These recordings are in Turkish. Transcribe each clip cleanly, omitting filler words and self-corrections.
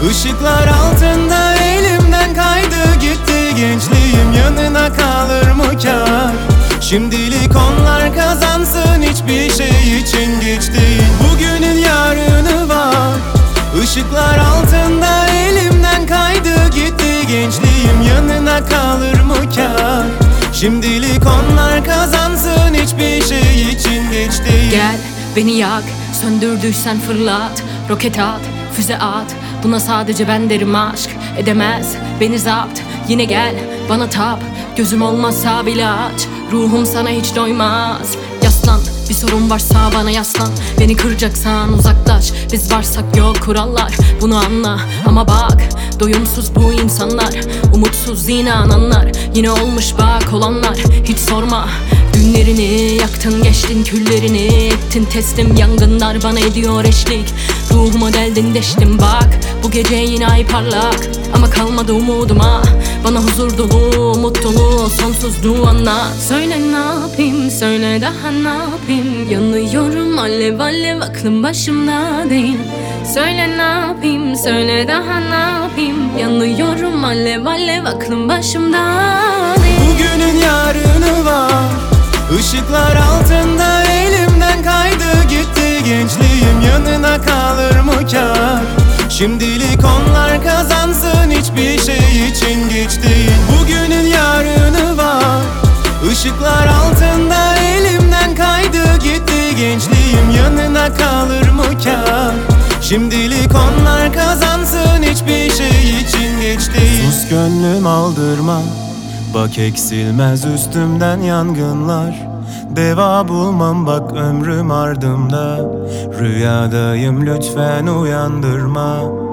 Işıklar altında elimden kaydı gitti gençliğim, yanına kalır mı kâr? Şimdilik onlar kazansın, hiçbir şey için geç değil. Bugünün yarını var. Işıklar altında elimden kaydı gitti gençliğim, yanına kalır mı kâr? Şimdilik onlar kazansın, hiçbir şey için geç değil. Gel beni yak, söndürdüysen fırlat, roket at, füze at. Buna sadece ben derim, aşk edemez beni zapt. Yine gel bana tap, gözüm olmazsa bile aç. Ruhum sana hiç doymaz. Yaslan, bir sorun varsa bana yaslan. Beni kıracaksan uzaklaş. Biz varsak yok kurallar, bunu anla. Ama bak, doyumsuz bu insanlar, umutsuz inananlar. Yine olmuş bak olanlar, hiç sorma. Günlerini yaktın, geçtin küllerini ettin teslim. Yangınlar bana ediyor eşlik, ruhuma deldin deştim. Bak bu gece yine ay parlak, ama kalmadı umuduma. Bana huzur dolu, umut dolu, sonsuzluğu anla. Söyle ne yapayım, söyle daha ne yapayım? Yanıyorum alev alev, aklım başımda değil. Söyle ne yapayım, söyle daha ne yapayım? Yanıyorum alev alev, aklım başımda değil. Bugünün yarını var. Işıklar altında elimden kaydı gitti gençliğim, yanına kalır mı kâr? Şimdilik onlar kazansın, hiçbir şey için geç değil. Bugünün yarını var. Işıklar altında elimden kaydı gitti gençliğim, yanına kalır mı kâr? Şimdilik onlar kazansın, hiçbir şey için geç değil. Sus gönlüm aldırma, bak eksilmez üstümden yangınlar. Deva bulmam bak ömrüm ardımda. Rüyadayım lütfen uyandırma.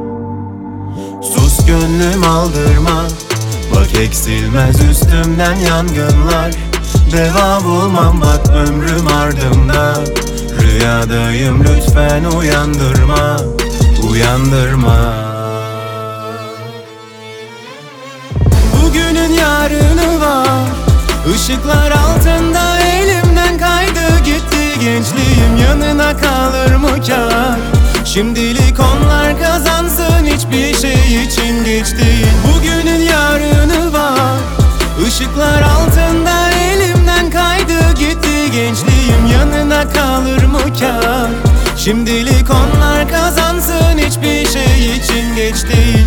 Sus gönlüm aldırma, bak eksilmez üstümden yangınlar. Deva bulmam bak ömrüm ardımda. Rüyadayım lütfen uyandırma, uyandırma. Bugünün yarını var. Işıklar altında elimden kaydı gitti gençliğim, yanına kalır mı kâr? Şimdilik onlar kazansın, hiçbir şey için geç değil. Bugünün yarını var. Işıklar altında elimden kaydı gitti gençliğim, yanına kalır mı kâr? Şimdilik onlar kazansın, hiçbir şey için geç değil.